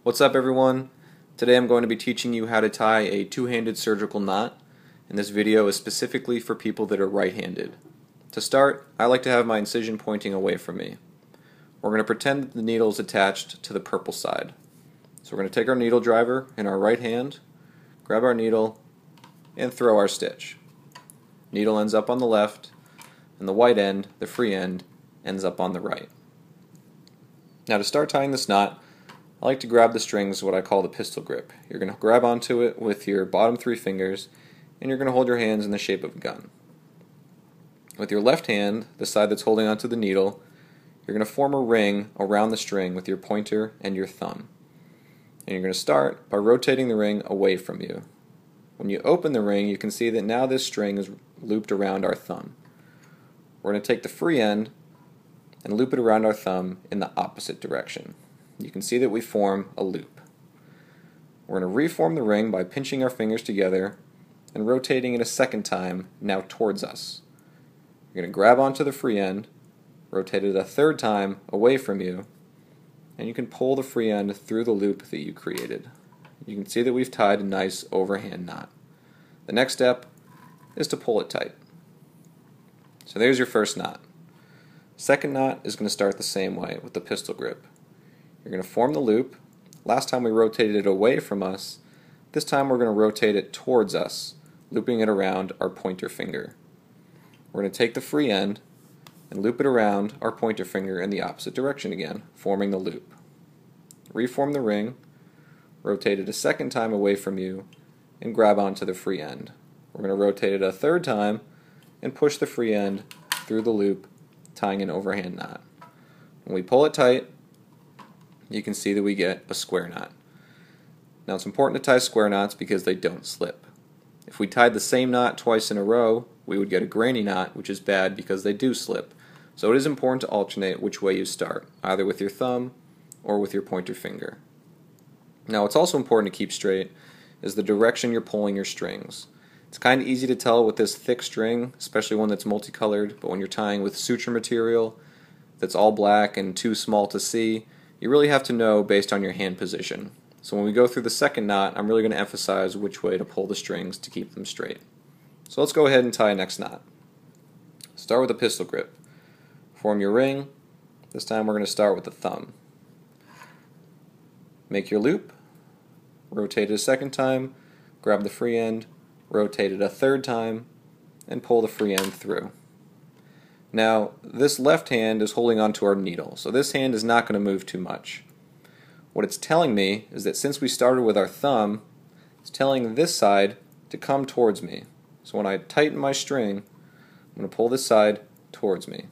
What's up, everyone? Today I'm going to be teaching you how to tie a two-handed surgical knot, and this video is specifically for people that are right-handed. To start, I like to have my incision pointing away from me. We're going to pretend that the needle is attached to the purple side. So we're going to take our needle driver in our right hand, grab our needle, and throw our stitch. Needle ends up on the left, and the white end, the free end, ends up on the right. Now to start tying this knot, I like to grab the strings, what I call the pistol grip. You're going to grab onto it with your bottom three fingers, and you're going to hold your hands in the shape of a gun. With your left hand, the side that's holding onto the needle, you're going to form a ring around the string with your pointer and your thumb. And you're going to start by rotating the ring away from you. When you open the ring, you can see that now this string is looped around our thumb. We're going to take the free end and loop it around our thumb in the opposite direction. You can see that we form a loop. We're going to reform the ring by pinching our fingers together and rotating it a second time, now towards us. You're going to grab onto the free end, rotate it a third time away from you, and you can pull the free end through the loop that you created. You can see that we've tied a nice overhand knot. The next step is to pull it tight. So there's your first knot. Second knot is going to start the same way with the pistol grip. You're going to form the loop. Last time we rotated it away from us. This time we're going to rotate it towards us, looping it around our pointer finger. We're going to take the free end and loop it around our pointer finger in the opposite direction again, forming the loop. Reform the ring, rotate it a second time away from you, and grab onto the free end. We're going to rotate it a third time and push the free end through the loop, tying an overhand knot. When we pull it tight, you can see that we get a square knot. Now it's important to tie square knots because they don't slip. If we tied the same knot twice in a row, we would get a granny knot, which is bad because they do slip. So it is important to alternate which way you start, either with your thumb or with your pointer finger. Now what's also important to keep straight is the direction you're pulling your strings. It's kind of easy to tell with this thick string, especially one that's multicolored, but when you're tying with suture material that's all black and too small to see, you really have to know based on your hand position. So when we go through the second knot, I'm really going to emphasize which way to pull the strings to keep them straight. So let's go ahead and tie next knot. Start with a pistol grip. Form your ring. This time we're going to start with the thumb. Make your loop. Rotate it a second time. Grab the free end. Rotate it a third time. And pull the free end through. Now, this left hand is holding onto our needle, so this hand is not going to move too much. What it's telling me is that since we started with our thumb, it's telling this side to come towards me. So when I tighten my string, I'm going to pull this side towards me.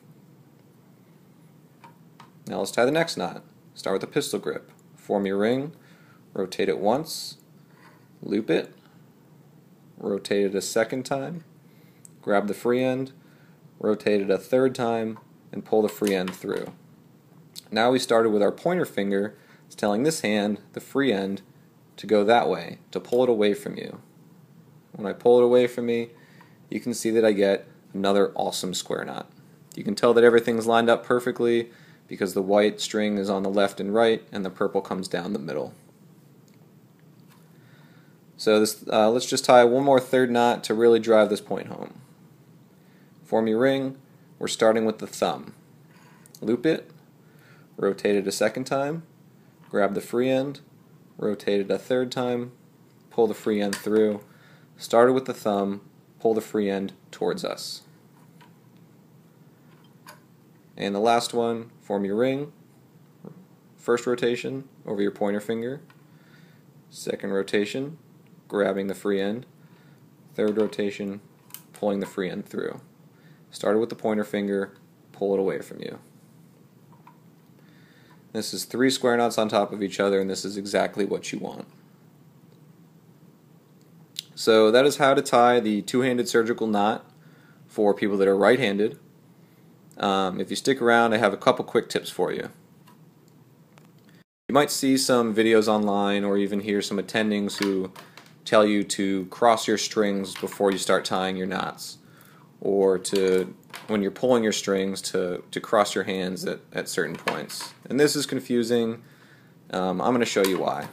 Now let's tie the next knot. Start with a pistol grip. Form your ring, rotate it once, loop it, rotate it a second time, grab the free end, rotate it a third time, and pull the free end through. Now we started with our pointer finger. It's telling this hand, the free end, to go that way, to pull it away from you. When I pull it away from me, you can see that I get another awesome square knot. You can tell that everything's lined up perfectly because the white string is on the left and right, and the purple comes down the middle. So let's just tie one more third knot to really drive this point home. Form your ring. We're starting with the thumb. Loop it, rotate it a second time, grab the free end, rotate it a third time, pull the free end through. Started with the thumb, pull the free end towards us. And the last one, form your ring. First rotation over your pointer finger. Second rotation, grabbing the free end. Third rotation, pulling the free end through. Started with the pointer finger, pull it away from you. This is 3 square knots on top of each other, and this is exactly what you want. So that is how to tie the two-handed surgical knot for people that are right-handed. If you stick around, I have a couple quick tips for you. You might see some videos online or even hear some attendings who tell you to cross your strings before you start tying your knots, or to, when you're pulling your strings, to cross your hands at certain points. And this is confusing. I'm going to show you why.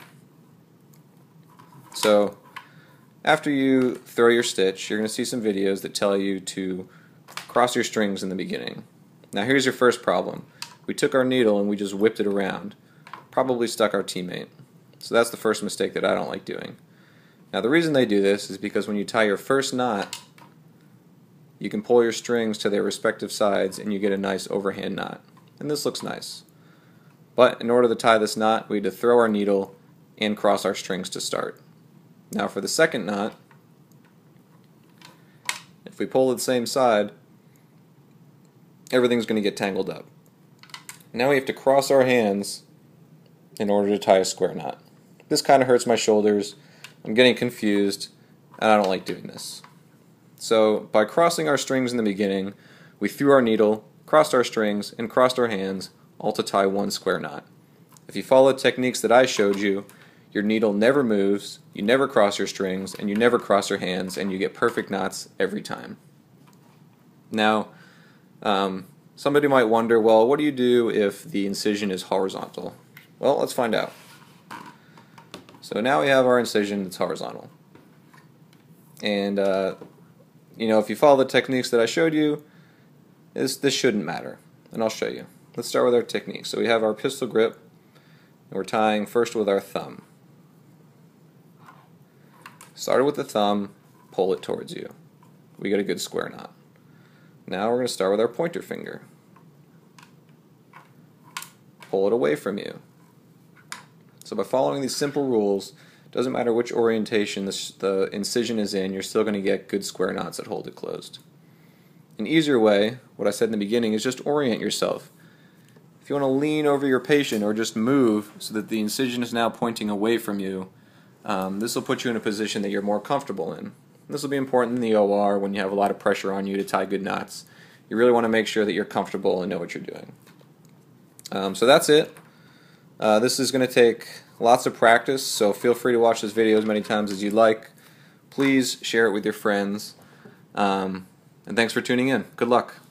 So after you throw your stitch, you're going to see some videos that tell you to cross your strings in the beginning. Now here's your first problem. We took our needle and we just whipped it around. Probably stuck our teammate. So that's the first mistake that I don't like doing. Now the reason they do this is because when you tie your first knot, you can pull your strings to their respective sides and you get a nice overhand knot. And this looks nice. But in order to tie this knot, we need to throw our needle and cross our strings to start. Now for the second knot, if we pull to the same side, everything's going to get tangled up. Now we have to cross our hands in order to tie a square knot. This kind of hurts my shoulders. I'm getting confused, and I don't like doing this. So by crossing our strings in the beginning, we threw our needle, crossed our strings, and crossed our hands, all to tie one square knot. If you follow the techniques that I showed you, your needle never moves, you never cross your strings, and you never cross your hands, and you get perfect knots every time. Now, somebody might wonder, well, what do you do if the incision is horizontal? Well, let's find out. So now we have our incision that's horizontal. And, if you follow the techniques that I showed you, this shouldn't matter. And I'll show you. Let's start with our technique. So we have our pistol grip, and we're tying first with our thumb. Started with the thumb, pull it towards you. We get a good square knot. Now we're going to start with our pointer finger. Pull it away from you. So by following these simple rules, doesn't matter which orientation the incision is in, you're still going to get good square knots that hold it closed. An easier way, what I said in the beginning, is just orient yourself. If you want to lean over your patient or just move so that the incision is now pointing away from you, this will put you in a position that you're more comfortable in. This will be important in the OR when you have a lot of pressure on you to tie good knots. You really want to make sure that you're comfortable and know what you're doing. So that's it. This is going to take lots of practice, so feel free to watch this video as many times as you'd like. Please share it with your friends. And thanks for tuning in. Good luck.